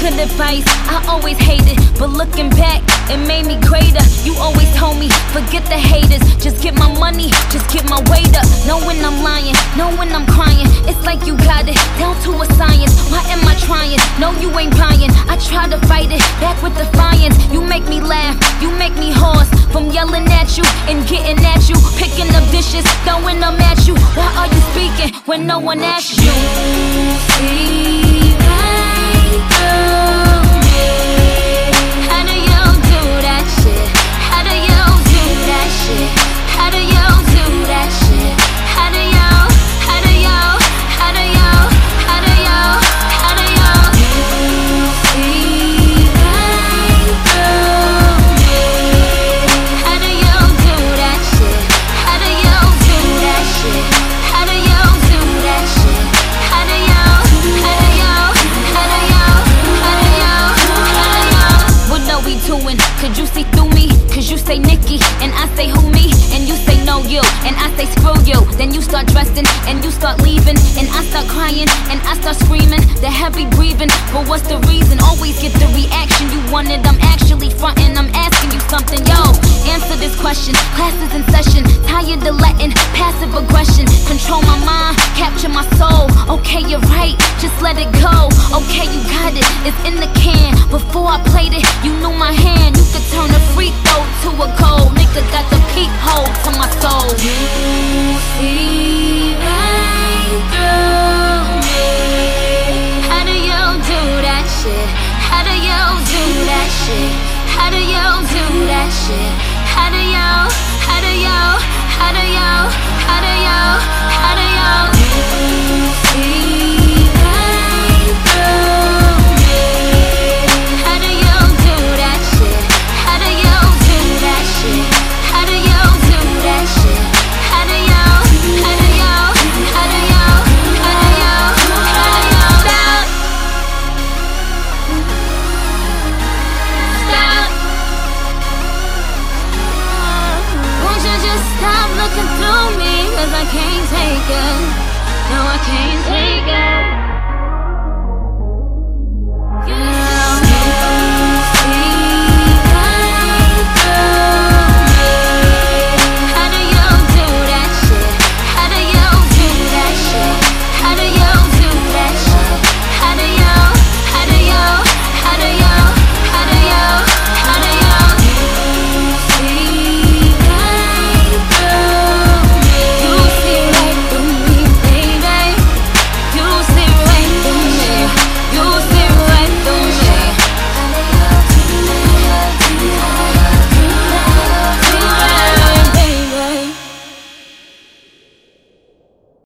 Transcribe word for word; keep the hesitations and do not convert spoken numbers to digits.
good advice, I always hated, but looking back, it made me greater. You always told me, forget the haters, just get my money, just get my weight up. Know when I'm lying, know when I'm crying, it's like you got it down to a science. Why am I trying? No, you ain't buying. I try to fight it back with defiance. You make me laugh, you make me hoarse from yelling at you and getting at you, picking up dishes, throwing them at you. Why are you speaking when no one asks you? See right through me. How do you do that shit? How do you do that shit? How do you do that shit? How do you? How do you? How do you? How do you? How do you? See right through me. How do you do that shit? How do you do that shit? How do you do that shit? How do you? How do you? How do you? How do you? How do you? What are we doing? Could you see through me? Cause you say Nikki, and I say who me? And you say no you, and I say screw you. Then you start dressing, and you start leaving, and I start crying, and I start screaming. The heavy breathing, but what's the reason? Always get the reaction you wanted. I'm actually fronting, I'm asking you something. Yo, answer this question. Class is in session, tired of letting passive aggression control my mind, capture my soul. Okay, you're right, just let it go. Okay, you got it, it's in the can. Before I played it, you knew my hand. You could turn a free throw to a goal. Nigga got the peephole to my soul. You see right through me. How do you do that shit? How do you do that shit? How do you do that shit? How do you? How do you? How do you? How do you? How do you? You see right through me. How do you do that shit? How do you do that shit? How do you do that shit? How do you? How do you? How do you? How do you? How do you? Stop. Stop. Won't you just stop looking through me? Cause I can't take it. No, I can't